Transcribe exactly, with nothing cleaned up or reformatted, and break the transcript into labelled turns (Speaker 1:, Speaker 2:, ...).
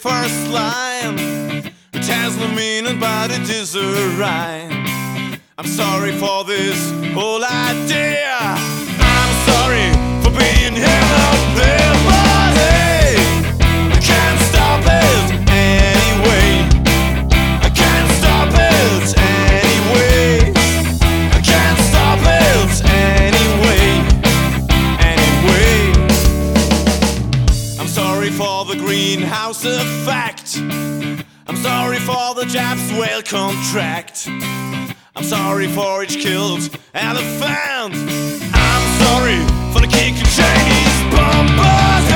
Speaker 1: first line. It has no meaning, but it is a rhyme. I'm sorry for this whole idea. I'm sorry for being here out there, but hey, I can't stop it anyway. I can't stop it anyway. I can't stop it anyway. Anyway, I'm sorry for the greenhouse effect. I'm sorry for the Japs whale contract. I'm sorry for each killed elephant. I'm sorry for the kick and Chinese bombers.